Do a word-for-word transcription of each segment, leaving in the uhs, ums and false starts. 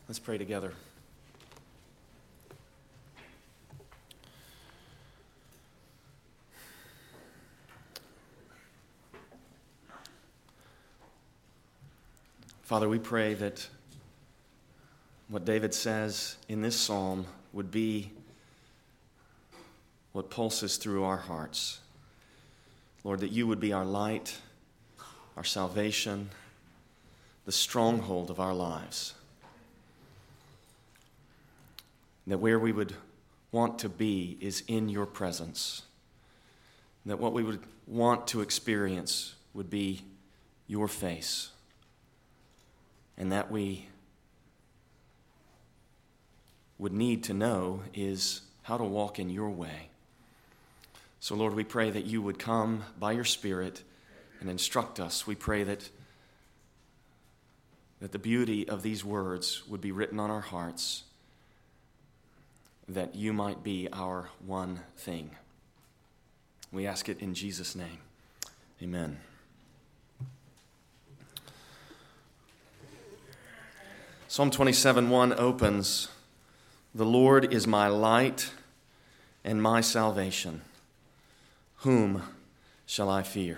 Let's pray together. Father, we pray that what David says in this psalm would be what pulses through our hearts. Lord, that you would be our light, our salvation, the stronghold of our lives. That where we would want to be is in your presence. That what we would want to experience would be your face. And that we would need to know is how to walk in your way. So, Lord, we pray that you would come by your Spirit and instruct us. We pray that, that the beauty of these words would be written on our hearts, that you might be our one thing. We ask it in Jesus' name. Amen. Psalm twenty-seven one opens, "The Lord is my light and my salvation. Whom shall I fear?"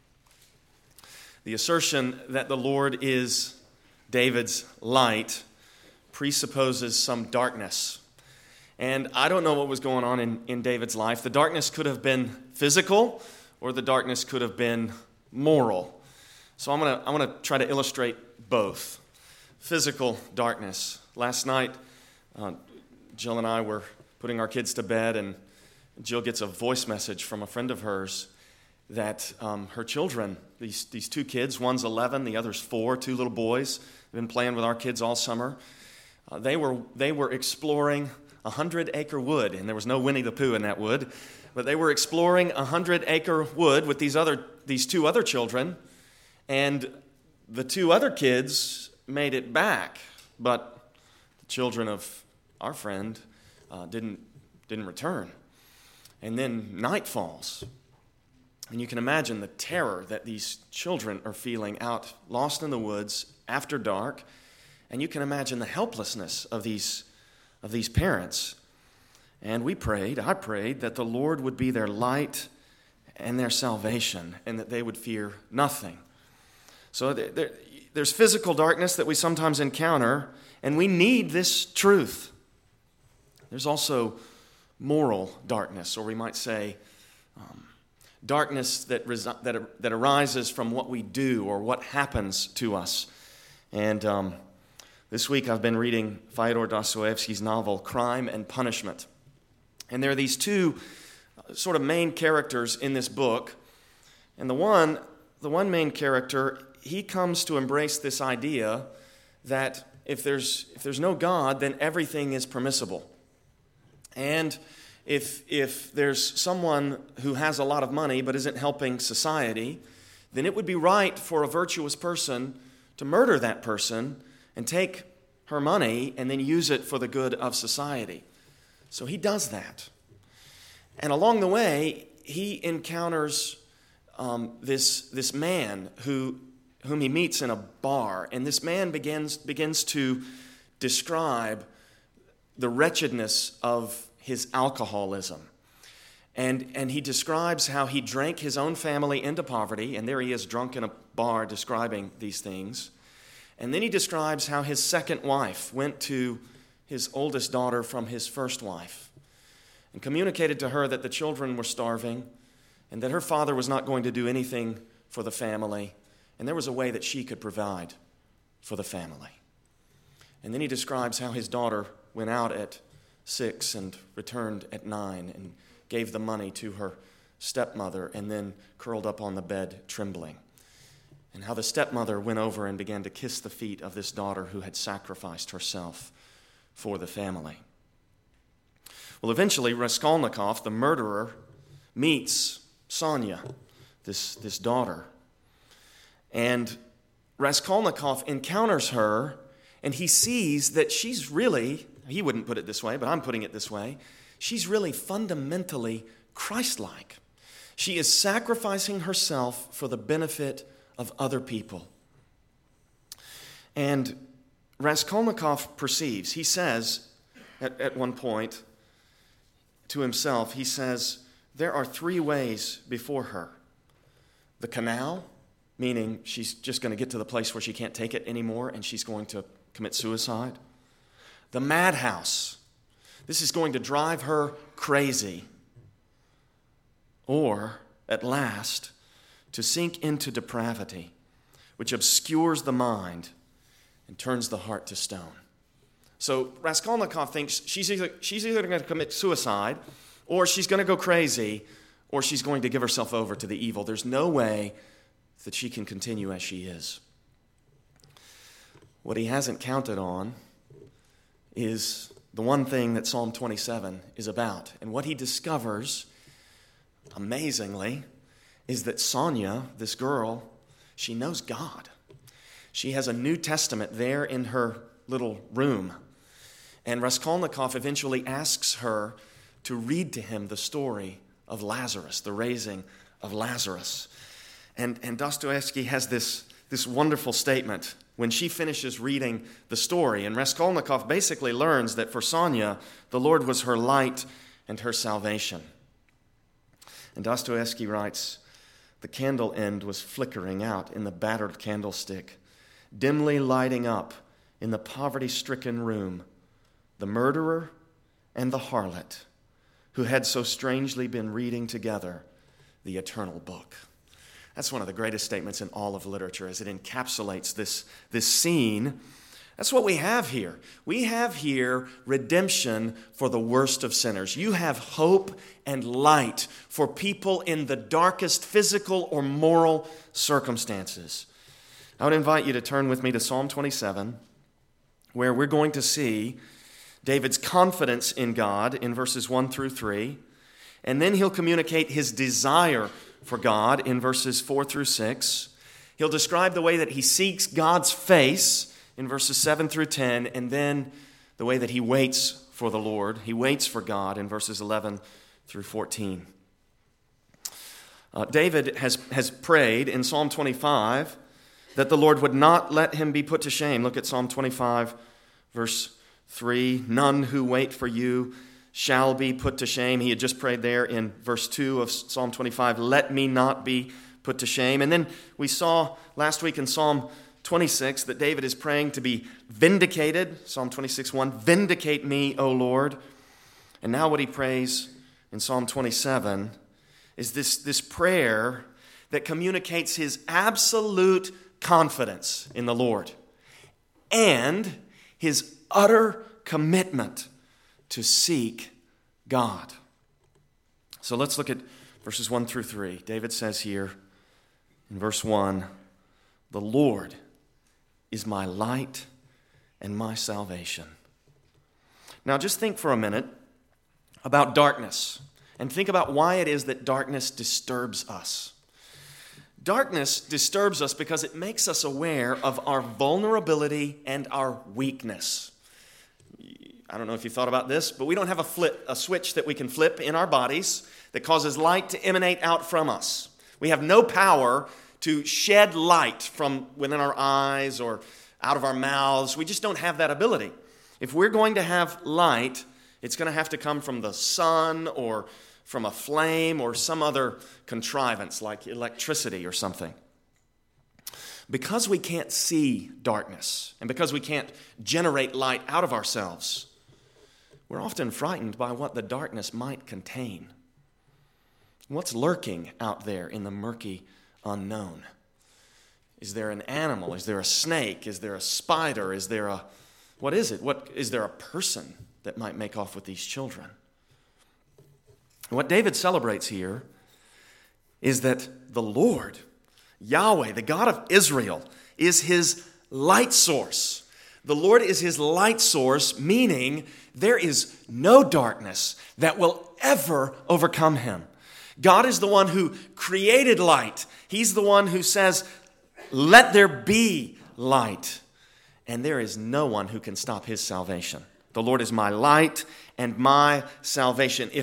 The assertion that the Lord is David's light presupposes some darkness. And I don't know what was going on in, in David's life. The darkness could have been physical, or the darkness could have been moral. So I'm going to I'm going to try to illustrate both. Physical darkness. Last night, uh, Jill and I were putting our kids to bed, and Jill gets a voice message from a friend of hers that um, her children, these, these two kids, one's eleven, the other's four, two little boys, have been playing with our kids all summer. Uh, they were they were exploring a hundred-acre wood, and there was no Winnie the Pooh in that wood, but they were exploring a hundred-acre wood with these other these two other children, and the two other kids made it back, but the children of our friend uh, didn't didn't return. And then night falls. And you can imagine the terror that these children are feeling out, lost in the woods after dark. And you can imagine the helplessness of these, of these parents. And we prayed, I prayed, that the Lord would be their light and their salvation, and that they would fear nothing. So there, there's physical darkness that we sometimes encounter, and we need this truth. There's also moral darkness, or we might say um, darkness that, resi- that, that arises from what we do or what happens to us. And um, this week I've been reading Fyodor Dostoevsky's novel, Crime and Punishment. And there are these two sort of main characters in this book. And the one, the one main character, he comes to embrace this idea that if there's, if there's no God, then everything is permissible. And if if there's someone who has a lot of money but isn't helping society, then it would be right for a virtuous person to murder that person and take her money and then use it for the good of society. So he does that. And along the way, he encounters um, this, this man who whom he meets in a bar. And this man begins begins to describe the wretchedness of his alcoholism. And, and he describes how he drank his own family into poverty, and there he is drunk in a bar describing these things. And then he describes how his second wife went to his oldest daughter from his first wife and communicated to her that the children were starving and that her father was not going to do anything for the family, and there was a way that she could provide for the family. And then he describes how his daughter went out at six and returned at nine and gave the money to her stepmother and then curled up on the bed trembling. And how the stepmother went over and began to kiss the feet of this daughter who had sacrificed herself for the family. Well, eventually Raskolnikov, the murderer, meets Sonia, this, this daughter. And Raskolnikov encounters her, and he sees that she's really, he wouldn't put it this way, but I'm putting it this way, she's really fundamentally Christ-like. She is sacrificing herself for the benefit of other people. And Raskolnikov perceives, he says at, at one point to himself, he says, there are three ways before her. The canal, meaning she's just going to get to the place where she can't take it anymore and she's going to commit suicide. The madhouse, this is going to drive her crazy. Or, at last, to sink into depravity, which obscures the mind and turns the heart to stone. So Raskolnikov thinks she's either, she's either going to commit suicide, or she's going to go crazy, or she's going to give herself over to the evil. There's no way that she can continue as she is. What he hasn't counted on is the one thing that Psalm twenty-seven is about. And what he discovers, amazingly, is that Sonia, this girl, she knows God. She has a New Testament there in her little room. And Raskolnikov eventually asks her to read to him the story of Lazarus, the raising of Lazarus. And, and Dostoevsky has this, this wonderful statement when she finishes reading the story. And Raskolnikov basically learns that for Sonia, the Lord was her light and her salvation. And Dostoevsky writes, the candle end was flickering out in the battered candlestick, dimly lighting up in the poverty-stricken room the murderer and the harlot who had so strangely been reading together the eternal book. That's one of the greatest statements in all of literature as it encapsulates this, this scene. That's what we have here. We have here redemption for the worst of sinners. You have hope and light for people in the darkest physical or moral circumstances. I would invite you to turn with me to Psalm twenty-seven, where we're going to see David's confidence in God in verses one through three, and then he'll communicate his desire for God in verses four through six. He'll describe the way that he seeks God's face in verses seven through ten, and then the way that he waits for the Lord. He waits for God in verses eleven through fourteen. Uh, David has, has prayed in Psalm twenty-five that the Lord would not let him be put to shame. Look at Psalm twenty-five, verse three. None who wait for you shall be put to shame. He had just prayed there in verse two of Psalm twenty-five, let me not be put to shame. And then we saw last week in Psalm twenty-six that David is praying to be vindicated. Psalm twenty-six, one, vindicate me, O Lord. And now what he prays in Psalm twenty-seven is this, this prayer that communicates his absolute confidence in the Lord and his utter commitment to seek God. So let's look at verses one through three. David says here in verse one, the Lord is my light and my salvation. Now just think for a minute about darkness and think about why it is that darkness disturbs us. Darkness disturbs us because it makes us aware of our vulnerability and our weakness. I don't know if you thought about this, but we don't have a flip, a switch that we can flip in our bodies that causes light to emanate out from us. We have no power to shed light from within our eyes or out of our mouths. We just don't have that ability. If we're going to have light, it's going to have to come from the sun or from a flame or some other contrivance like electricity or something. Because we can't see darkness and because we can't generate light out of ourselves, we're often frightened by what the darkness might contain. What's lurking out there in the murky unknown? Is there an animal? Is there a snake? Is there a spider? Is there a, what is it? What, is there a person that might make off with these children? What David celebrates here is that the Lord, Yahweh, the God of Israel, is his light source. The Lord is his light source, meaning there is no darkness that will ever overcome him. God is the one who created light. He's the one who says, let there be light. And there is no one who can stop his salvation. The Lord is my light and my salvation. If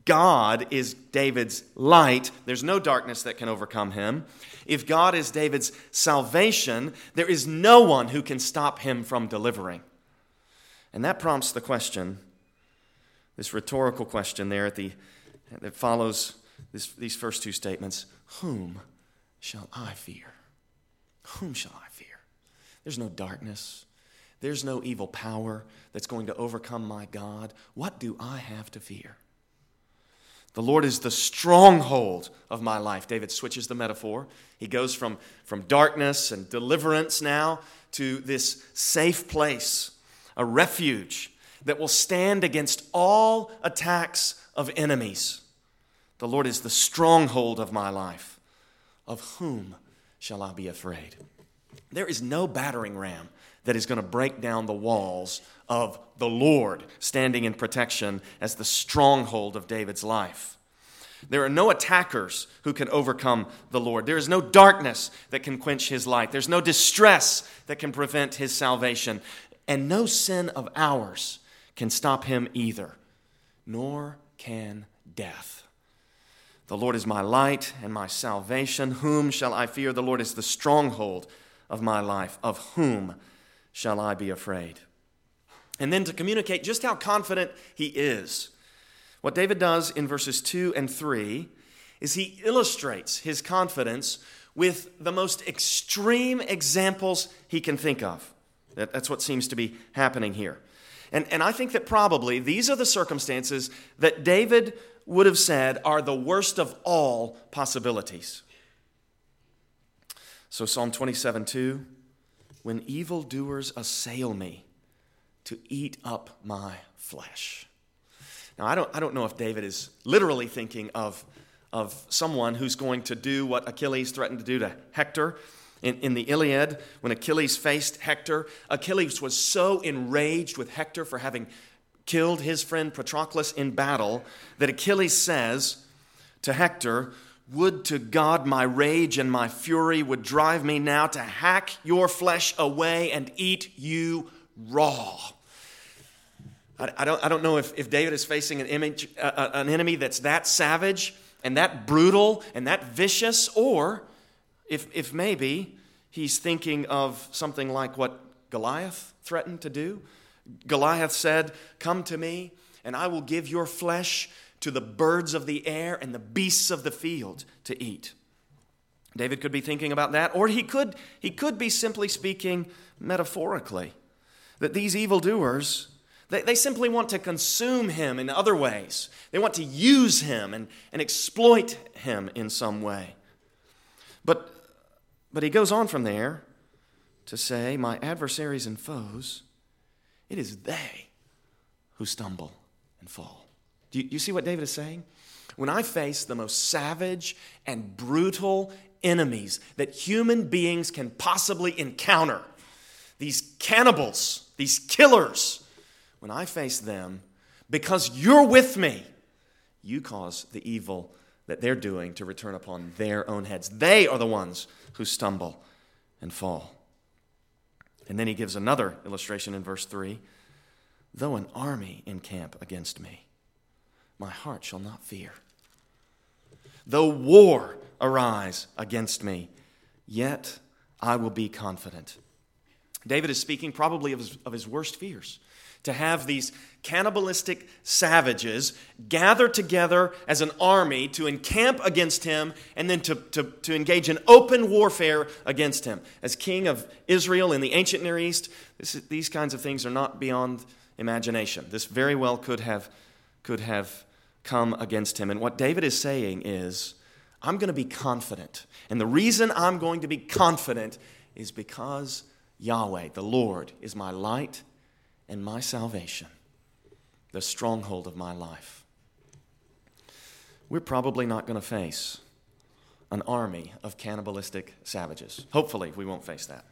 God is David's light, there's no darkness that can overcome him. If God is David's salvation, there is no one who can stop him from delivering. And that prompts the question, this rhetorical question there at the that follows this, these first two statements. Whom shall I fear? Whom shall I fear? There's no darkness. There's no evil power that's going to overcome my God. What do I have to fear? The Lord is the stronghold of my life. David switches the metaphor. He goes from, from darkness and deliverance now to this safe place, a refuge that will stand against all attacks of enemies. The Lord is the stronghold of my life. Of whom shall I be afraid? There is no battering ram that is going to break down the walls of the Lord standing in protection as the stronghold of David's life. There are no attackers who can overcome the Lord. There is no darkness that can quench his light. There's no distress that can prevent his salvation. And no sin of ours can stop him either, nor can death. The Lord is my light and my salvation. Whom shall I fear? The Lord is the stronghold of my life. Of whom shall I be afraid? And then to communicate just how confident he is, what David does in verses two and three is he illustrates his confidence with the most extreme examples he can think of. That, that's what seems to be happening here. And, and I think that probably these are the circumstances that David would have said are the worst of all possibilities. So Psalm twenty-seven two, when evildoers assail me to eat up my flesh. Now, I don't, I don't know if David is literally thinking of, of someone who's going to do what Achilles threatened to do to Hector. In, in the Iliad, when Achilles faced Hector, Achilles was so enraged with Hector for having killed his friend Patroclus in battle that Achilles says to Hector, "Would to God my rage and my fury would drive me now to hack your flesh away and eat you raw." I, I don't, I don't know if, if David is facing an, image, uh, an enemy that's that savage and that brutal and that vicious, or if, if maybe he's thinking of something like what Goliath threatened to do. Goliath said, "Come to me, and I will give your flesh to the birds of the air and the beasts of the field to eat." David could be thinking about that, or he could, he could be simply speaking metaphorically, that these evildoers, they, they simply want to consume him in other ways. They want to use him and, and exploit him in some way. But, but he goes on from there to say, "My adversaries and foes, it is they who stumble and fall." Do you, you see what David is saying? When I face the most savage and brutal enemies that human beings can possibly encounter, these cannibals, these killers, when I face them, because you're with me, you cause the evil that they're doing to return upon their own heads. They are the ones who stumble and fall. And then he gives another illustration in verse three. "Though an army encamp against me, my heart shall not fear. Though war arise against me, yet I will be confident." David is speaking probably of his, of his worst fears. To have these cannibalistic savages gather together as an army to encamp against him and then to, to, to engage in open warfare against him. As king of Israel in the ancient Near East, this is, these kinds of things are not beyond imagination. This very well could have, could have come against him. And what David is saying is, I'm going to be confident. And the reason I'm going to be confident is because Yahweh, the Lord, is my light and my salvation, the stronghold of my life. We're probably not going to face an army of cannibalistic savages. Hopefully, we won't face that.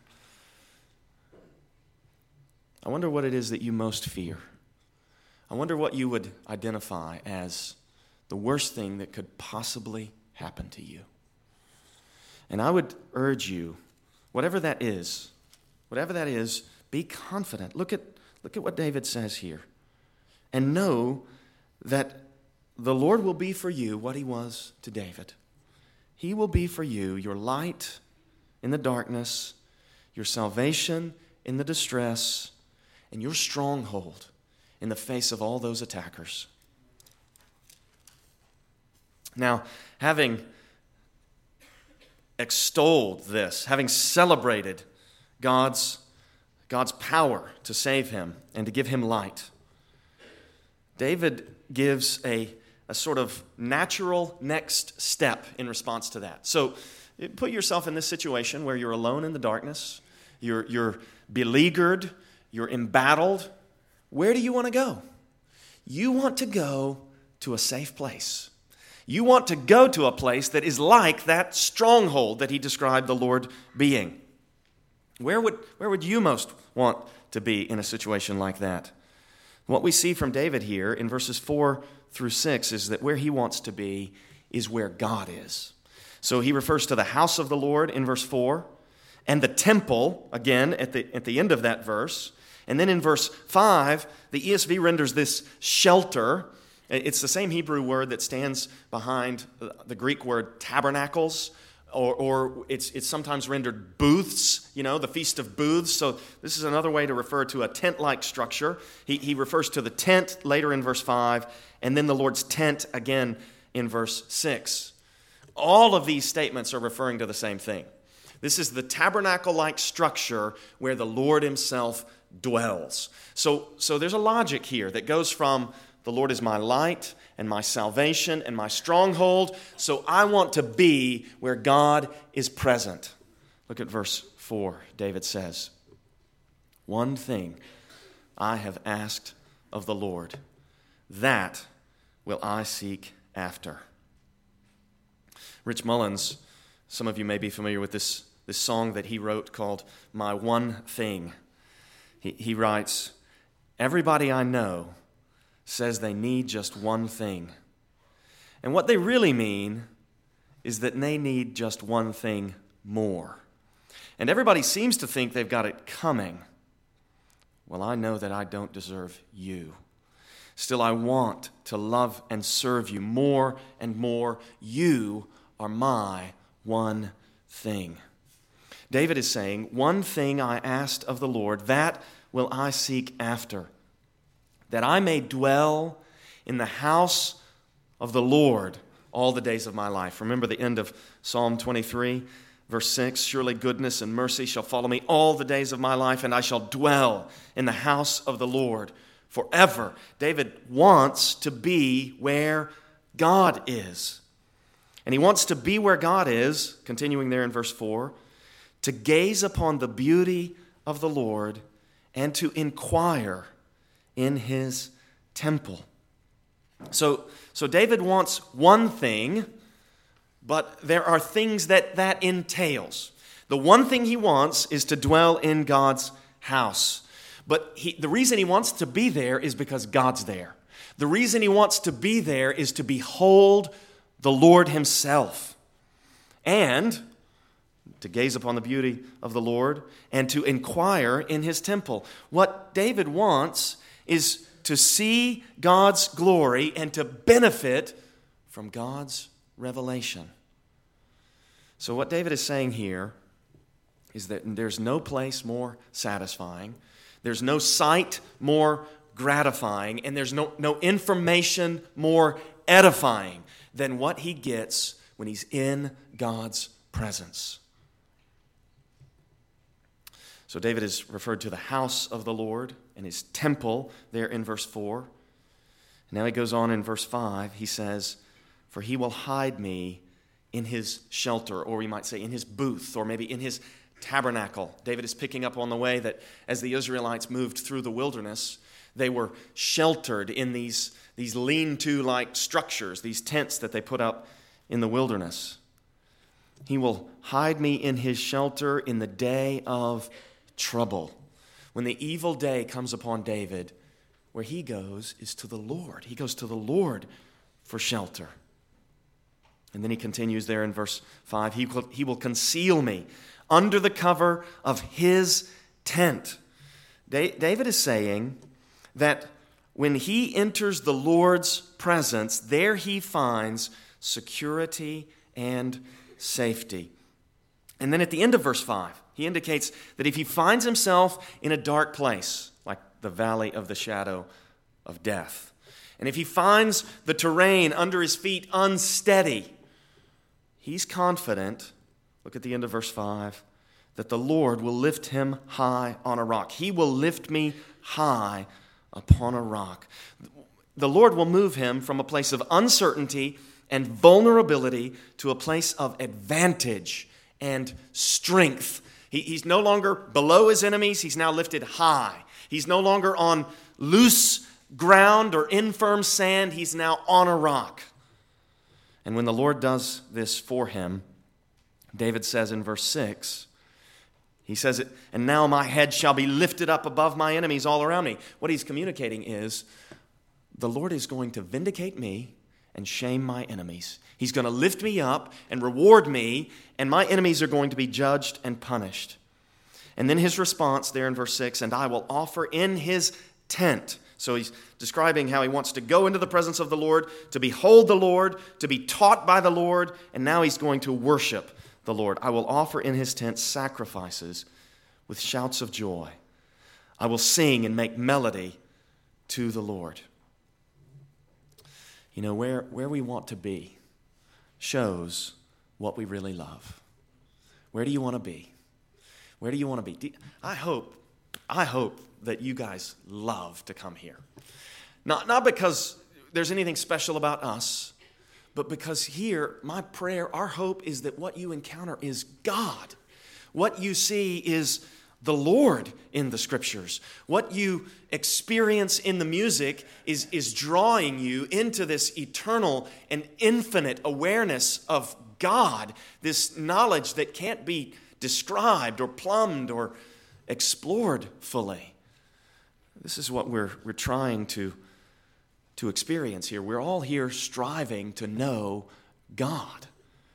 I wonder what it is that you most fear. I wonder what you would identify as the worst thing that could possibly happen to you. And I would urge you, whatever that is, whatever that is, be confident. Look at, look at what David says here. And know that the Lord will be for you what he was to David. He will be for you your light in the darkness, your salvation in the distress, and your stronghold in the face of all those attackers. Now, having extolled this, having celebrated God's, God's power to save him and to give him light, David gives a, a sort of natural next step in response to that. So put yourself in this situation where you're alone in the darkness, you're, you're beleaguered, you're embattled. Where do you want to go? You want to go to a safe place. You want to go to a place that is like that stronghold that he described the Lord being. Where would, where would you most want to be in a situation like that? What we see from David here in verses four through six is that where he wants to be is where God is. So he refers to the house of the Lord in verse four, and the temple, again, at the, at the end of that verse. And then in verse five, the E S V renders this shelter. It's the same Hebrew word that stands behind the Greek word tabernacles, or, or it's, it's sometimes rendered booths, you know, the Feast of Booths. So this is another way to refer to a tent-like structure. He, he refers to the tent later in verse five, and then the Lord's tent again in verse six. All of these statements are referring to the same thing. This is the tabernacle-like structure where the Lord himself dwells. So, so there's a logic here that goes from the Lord is my light and my salvation and my stronghold, so I want to be where God is present. Look at verse four. David says, "One thing I have asked of the Lord, that will I seek after." Rich Mullins, some of you may be familiar with this, this song that he wrote called "My One Thing." He, he writes, "Everybody I know says they need just one thing. And what they really mean is that they need just one thing more. And everybody seems to think they've got it coming. Well, I know that I don't deserve you. Still, I want to love and serve you more and more. You are my one thing." David is saying, one thing I asked of the Lord, that will I seek after, that I may dwell in the house of the Lord all the days of my life. Remember the end of Psalm twenty-three, verse six, "Surely goodness and mercy shall follow me all the days of my life, and I shall dwell in the house of the Lord forever." David wants to be where God is. And he wants to be where God is, continuing there in verse four, to gaze upon the beauty of the Lord and to inquire in his temple. So, so David wants one thing, but there are things that that entails. The one thing he wants is to dwell in God's house. But he, the reason he wants to be there is because God's there. The reason he wants to be there is to behold the Lord himself, and to gaze upon the beauty of the Lord, and to inquire in his temple. What David wants is to see God's glory and to benefit from God's revelation. So what David is saying here is that there's no place more satisfying, there's no sight more gratifying, and there's no, no information more edifying than what he gets when he's in God's presence. So David is referred to the house of the Lord and his temple there in verse four. Now he goes on in verse five. He says, "For he will hide me in his shelter," or we might say in his booth, or maybe in his tabernacle. David is picking up on the way that as the Israelites moved through the wilderness, they were sheltered in these, these lean-to-like structures, these tents that they put up in the wilderness. "He will hide me in his shelter in the day of trouble." When the evil day comes upon David, where he goes is to the Lord. He goes to the Lord for shelter. And then he continues there in verse five, he will, he will conceal me under the cover of his tent. Da- David is saying that When he enters the Lord's presence, there he finds security and safety. And then at the end of verse five, he indicates that if he finds himself in a dark place, like the valley of the shadow of death, and if he finds the terrain under his feet unsteady, he's confident, look at the end of verse five, that the Lord will lift him high on a rock. He will lift me high upon a rock. The Lord will move him from a place of uncertainty and vulnerability to a place of advantage and strength. He, he's no longer below his enemies. He's now lifted high. He's no longer on loose ground or infirm sand. He's now on a rock. And when the Lord does this for him, David says in verse six, he says, it, and now my head shall be lifted up above my enemies all around me. What he's communicating is, the Lord is going to vindicate me and shame my enemies. He's going to lift me up and reward me, and my enemies are going to be judged and punished. And then his response there in verse six, and I will offer in his tent. So he's describing how he wants to go into the presence of the Lord, to behold the Lord, to be taught by the Lord, and now he's going to worship the Lord. I will offer in his tent sacrifices with shouts of joy. I will sing and make melody to the Lord. You know, where, where we want to be shows what we really love. Where do you want to be? Where do you want to be? I hope, I hope that you guys love to come here. Not, not because there's anything special about us, but because here, my prayer, our hope is that what you encounter is God. What you see is the Lord in the Scriptures. What you experience in the music is, is drawing you into this eternal and infinite awareness of God, this knowledge that can't be described or plumbed or explored fully. This is what we're, we're trying to to experience here. We're all here striving to know God.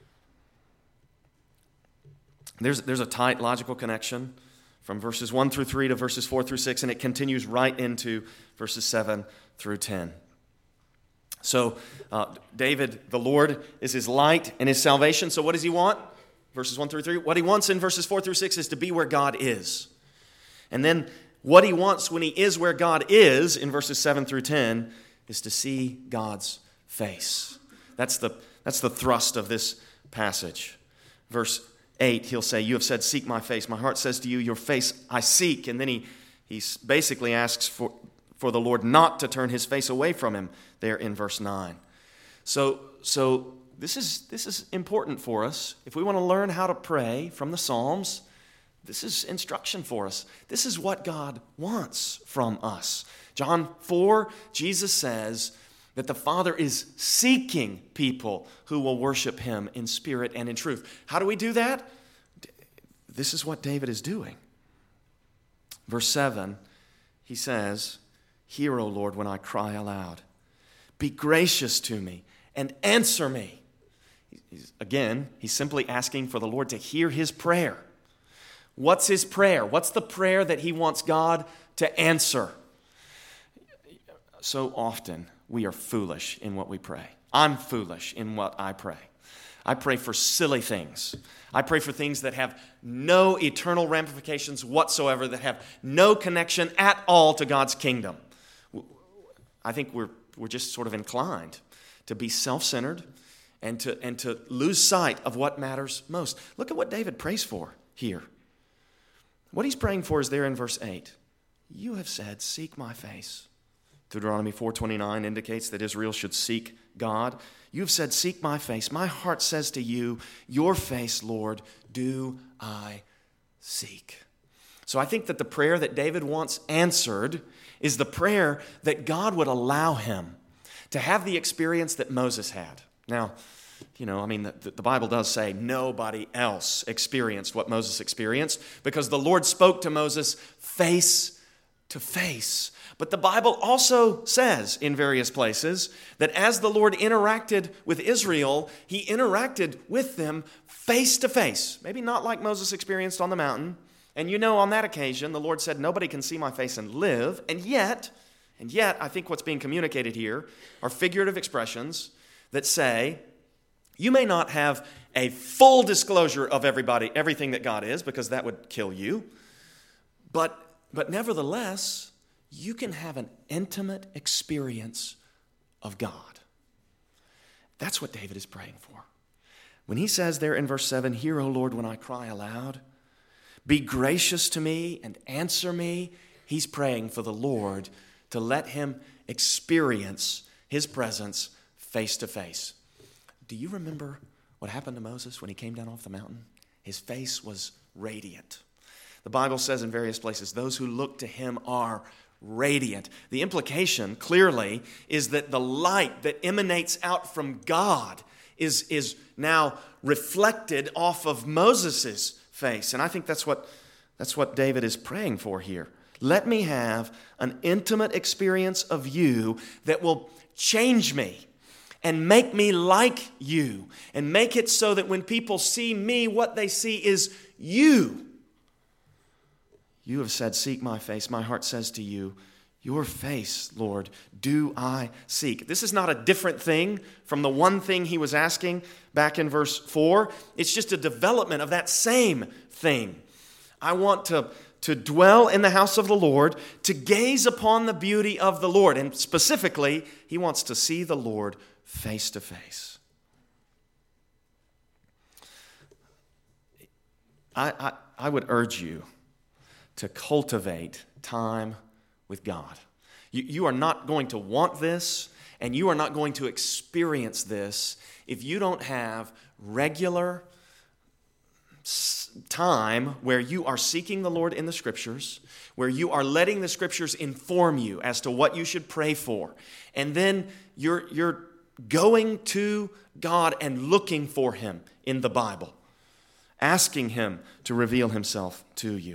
There's, there's a tight logical connection from verses one through three to verses four through six, and it continues right into verses seven through ten. So uh, David, the Lord is his light and his salvation. So what does he want? Verses one through three. What he wants in verses four through six is to be where God is. And then what he wants when he is where God is in verses seven through ten is to see God's face. That's the, that's the thrust of this passage. Verse eight, he'll say, you have said, seek my face. My heart says to you, your face I seek. And then he, he basically asks for, for the Lord not to turn his face away from him there in verse nine. So, so this is, this is important for us. If we want to learn how to pray from the Psalms, this is instruction for us. This is what God wants from us. John four, Jesus says that the Father is seeking people who will worship him in spirit and in truth. How do we do that? This is what David is doing. Verse seven, he says, hear, O Lord, when I cry aloud. Be gracious to me and answer me. He's, again, he's simply asking for the Lord to hear his prayer. What's his prayer? What's the prayer that he wants God to answer? So often we are foolish in what we pray. I'm foolish in what I pray. I pray for silly things. I pray for things that have no eternal ramifications whatsoever, that have no connection at all to God's kingdom. I think we're we're just sort of inclined to be self-centered and to and to lose sight of what matters most. Look at what David prays for here. What he's praying for is there in verse eight. You have said, seek my face. Deuteronomy four twenty-nine indicates that Israel should seek God. You have said, seek my face. My heart says to you, your face, Lord, do I seek. So I think that the prayer that David wants answered is the prayer that God would allow him to have the experience that Moses had. Now, you know, I mean, the, the Bible does say nobody else experienced what Moses experienced because the Lord spoke to Moses face to face. But the Bible also says in various places that as the Lord interacted with Israel, he interacted with them face to face. Maybe not like Moses experienced on the mountain. And you know, on that occasion, the Lord said, nobody can see my face and live. And yet, And yet, I think what's being communicated here are figurative expressions that say, you may not have a full disclosure of everybody, everything that God is, because that would kill you. But, but nevertheless, you can have an intimate experience of God. That's what David is praying for. When he says there in verse seven, hear, O Lord, when I cry aloud, be gracious to me and answer me, he's praying for the Lord to let him experience his presence face to face. Do you remember what happened to Moses when he came down off the mountain? His face was radiant. The Bible says in various places, those who look to him are radiant. The implication, clearly, is that the light that emanates out from God is, is now reflected off of Moses' face. And I think that's what, that's what David is praying for here. Let me have an intimate experience of you that will change me and make me like you, and make it so that when people see me, what they see is you. You have said, seek my face. My heart says to you, your face, Lord, do I seek. This is not a different thing from the one thing he was asking back in verse four. It's just a development of that same thing. I want to, to dwell in the house of the Lord, to gaze upon the beauty of the Lord. And specifically, he wants to see the Lord face to face. I, I, I would urge you to cultivate time with God. You, you are not going to want this, and you are not going to experience this if you don't have regular time where you are seeking the Lord in the Scriptures, where you are letting the Scriptures inform you as to what you should pray for, and then you're you're going to God and looking for him in the Bible, asking him to reveal himself to you.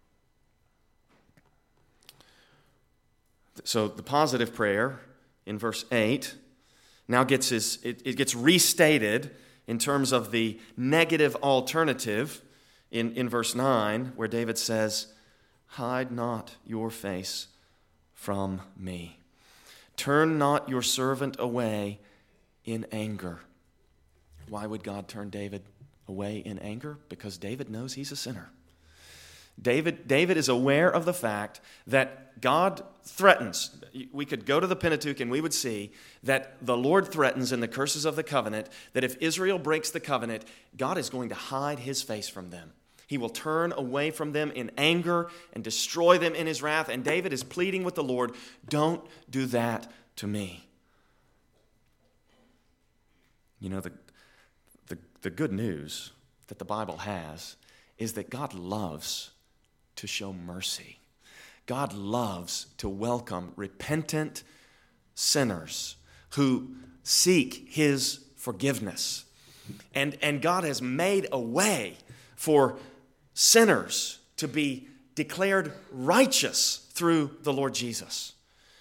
So the positive prayer in verse eight now gets his, it, it gets restated in terms of the negative alternative in, in verse nine, where David says, hide not your face from me. Turn not your servant away in anger. Why would God turn David away in anger? Because David knows he's a sinner. David, David is aware of the fact that God threatens. We could go to the Pentateuch and we would see that the Lord threatens in the curses of the covenant that if Israel breaks the covenant, God is going to hide his face from them. He will turn away from them in anger and destroy them in his wrath. And David is pleading with the Lord, don't do that to me. You know, the, the, the good news that the Bible has is that God loves to show mercy. God loves to welcome repentant sinners who seek his forgiveness. And, and God has made a way for sinners to be declared righteous through the Lord Jesus.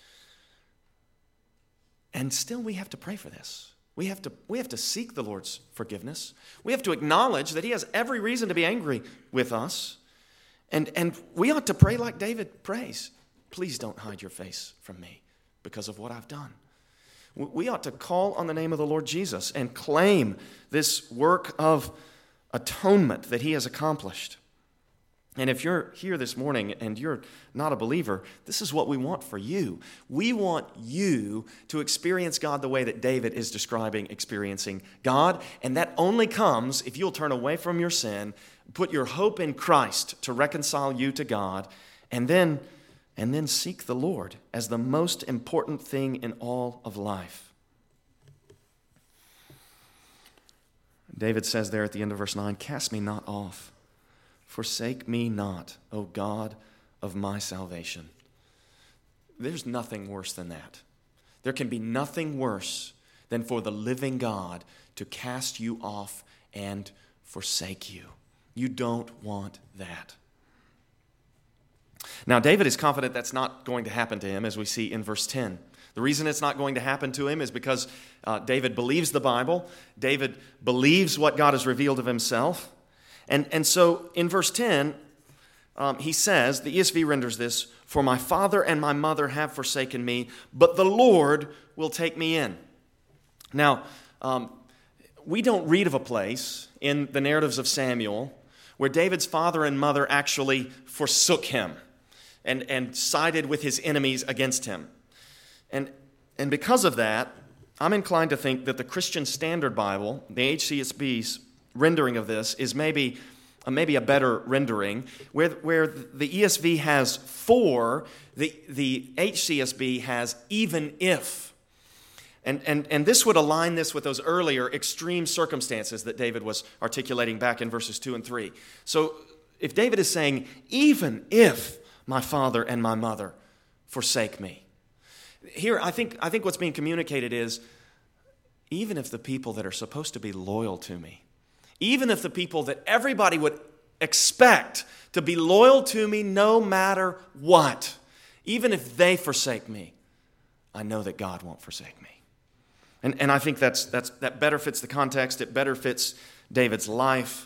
And still we have to pray for this. We have to, we have to seek the Lord's forgiveness. We have to acknowledge that he has every reason to be angry with us. And, and we ought to pray like David prays. Please don't hide your face from me because of what I've done. We ought to call on the name of the Lord Jesus and claim this work of atonement that he has accomplished. And if you're here this morning and you're not a believer, this is what we want for you. We want you to experience God the way that David is describing experiencing God. And that only comes if you'll turn away from your sin, put your hope in Christ to reconcile you to God, and then, and then seek the Lord as the most important thing in all of life. David says there at the end of verse nine, cast me not off. Forsake me not, O God of my salvation. There's nothing worse than that. There can be nothing worse than for the living God to cast you off and forsake you. You don't want that. Now, David is confident that's not going to happen to him, as we see in verse ten. The reason it's not going to happen to him is because uh, David believes the Bible. David believes what God has revealed of himself. And, and so in verse ten, um, he says, the E S V renders this, for my father and my mother have forsaken me, but the Lord will take me in. Now, um, we don't read of a place in the narratives of Samuel where David's father and mother actually forsook him and, and sided with his enemies against him. And, and because of that, I'm inclined to think that the Christian Standard Bible, the H C S B's rendering of this, is maybe, uh, maybe a better rendering, where, where the E S V has for, the, the H C S B has even if. And, and, and this would align this with those earlier extreme circumstances that David was articulating back in verses two and three. So if David is saying, even if my father and my mother forsake me, here I think, I think what's being communicated is, even if the people that are supposed to be loyal to me, even if the people that everybody would expect to be loyal to me no matter what, even if they forsake me, I know that God won't forsake me. And, and I think that's, that's, that better fits the context. It better fits David's life.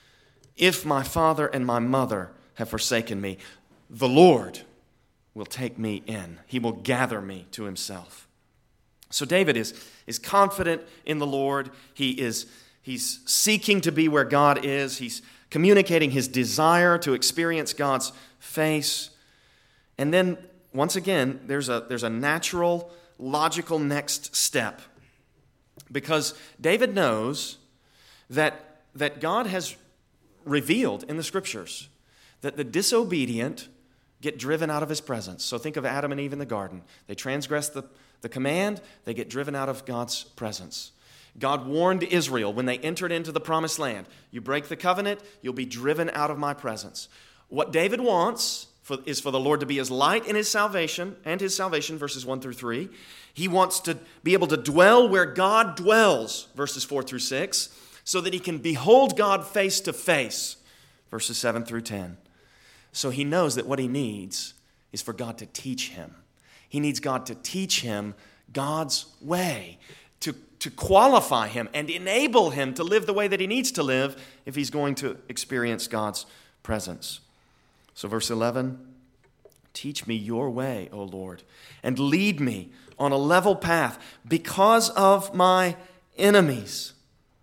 If my father and my mother have forsaken me, the Lord will take me in. He will gather me to himself. So David is, is confident in the Lord. He is he's seeking to be where God is. He's communicating his desire to experience God's face. And then, once again, there's a, there's a natural, logical next step. Because David knows that, that God has revealed in the Scriptures that the disobedient get driven out of his presence. So think of Adam and Eve in the garden. They transgress the, the command, they get driven out of God's presence. God warned Israel when they entered into the promised land, you break the covenant, you'll be driven out of my presence. What David wants for, is for the Lord to be his light in his salvation, and his salvation, verses one through three. He wants to be able to dwell where God dwells, verses four through six, so that he can behold God face to face, verses seven through ten. So he knows that what he needs is for God to teach him. He needs God to teach him God's way, to, to qualify him and enable him to live the way that he needs to live if he's going to experience God's presence. So verse eleven, teach me your way, O Lord, and lead me on a level path because of my enemies.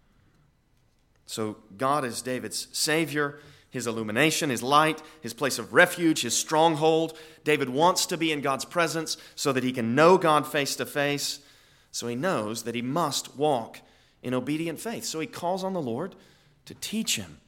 So God is David's Savior, his illumination, his light, his place of refuge, his stronghold. David wants to be in God's presence so that he can know God face to face. So he knows that he must walk in obedient faith. So he calls on the Lord to teach him.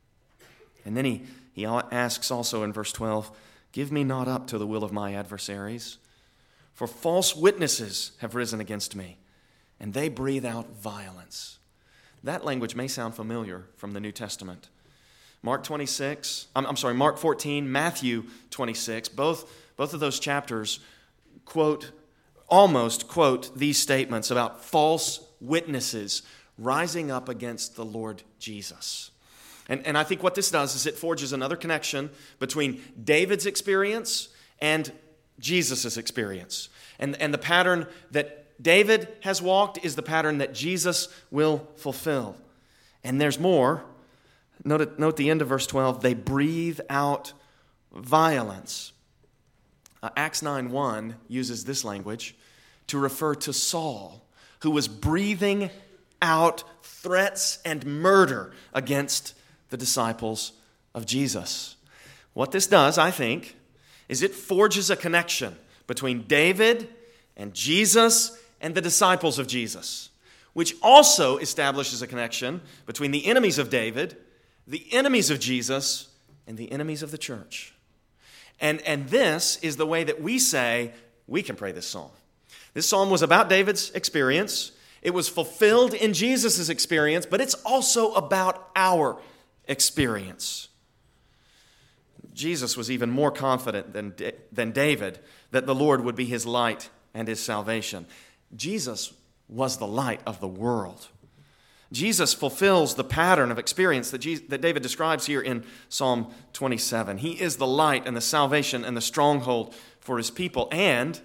And then he, he asks also in verse twelve, give me not up to the will of my adversaries, for false witnesses have risen against me, and they breathe out violence. That language may sound familiar from the New Testament. Mark twenty-six, I'm, I'm sorry, Mark fourteen, Matthew twenty-six, both, both of those chapters quote, almost quote these statements about false witnesses rising up against the Lord Jesus. And, and I think what this does is it forges another connection between David's experience and Jesus' experience. And, and the pattern that David has walked is the pattern that Jesus will fulfill. And there's more. Note, note the end of verse twelve. They breathe out violence. Uh, Acts nine one uses this language to refer to Saul, who was breathing out threats and murder against the disciples of Jesus. What this does, I think, is it forges a connection between David and Jesus and the disciples of Jesus, which also establishes a connection between the enemies of David, the enemies of Jesus, and the enemies of the church. And, and this is the way that we say we can pray this psalm. This psalm was about David's experience. It was fulfilled in Jesus' experience, but it's also about our experience. Jesus was even more confident than, than David that the Lord would be his light and his salvation. Jesus was the light of the world. Jesus fulfills the pattern of experience that, Jesus, that David describes here in Psalm twenty-seven. He is the light and the salvation and the stronghold for his people. And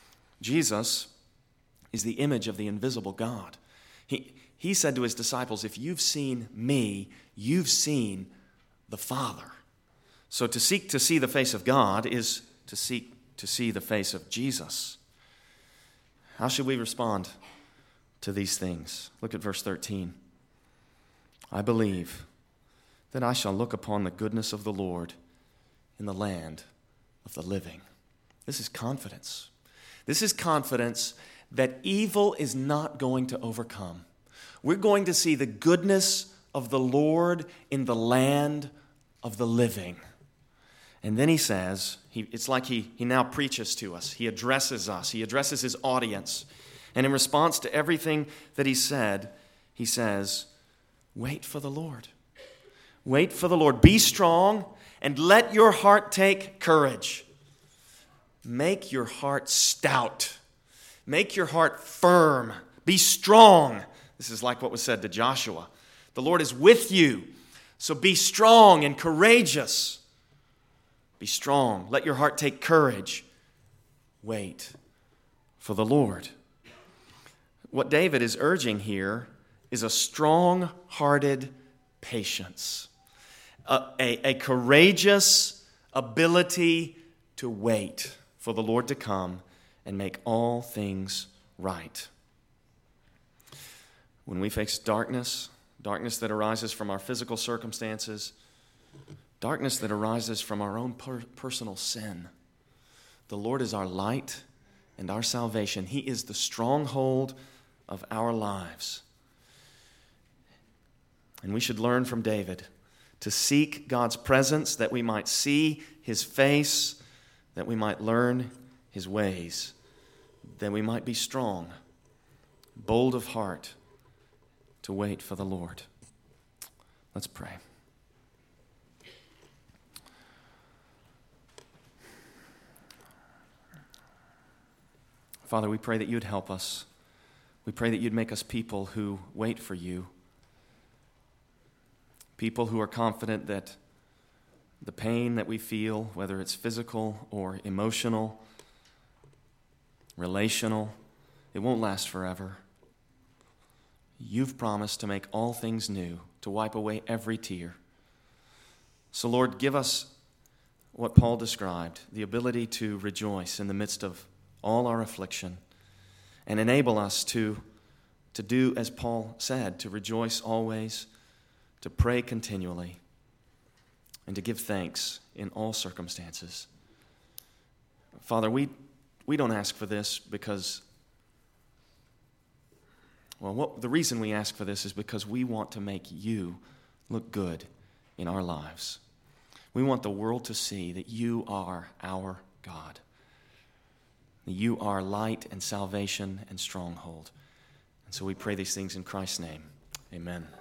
Jesus is the image of the invisible God. He, he said to his disciples, if you've seen me, you've seen the Father. So to seek to see the face of God is to seek to see the face of Jesus. How should we respond to these things? Look at verse thirteen. I believe that I shall look upon the goodness of the Lord in the land of the living. This is confidence. This is confidence that evil is not going to overcome. We're going to see the goodness of the Lord in the land of the living. And then he says, he, it's like he, he now preaches to us. He addresses us. He addresses his audience. And in response to everything that he said, he says, wait for the Lord. Wait for the Lord. Be strong and let your heart take courage. Make your heart stout. Make your heart firm. Be strong. This is like what was said to Joshua. The Lord is with you, so be strong and courageous. Be strong. Let your heart take courage. Wait for the Lord. What David is urging here is a strong-hearted patience, a, a, a courageous ability to wait for the Lord to come and make all things right. When we face darkness, darkness that arises from our physical circumstances, darkness that arises from our own per- personal sin, the Lord is our light and our salvation. He is the stronghold of our lives. And we should learn from David to seek God's presence that we might see His face, that we might learn His ways, that we might be strong, bold of heart, to wait for the Lord. Let's pray. Father, we pray that you'd help us. We pray that you'd make us people who wait for you. People who are confident that the pain that we feel, whether it's physical or emotional, relational, it won't last forever. You've promised to make all things new, to wipe away every tear. So, Lord, give us what Paul described, the ability to rejoice in the midst of all our affliction, and enable us to, to do as Paul said, to rejoice always, to pray continually, and to give thanks in all circumstances. Father, we, we don't ask for this because, well, what, the reason we ask for this is because we want to make you look good in our lives. We want the world to see that you are our God. You are light and salvation and stronghold. And so we pray these things in Christ's name. Amen.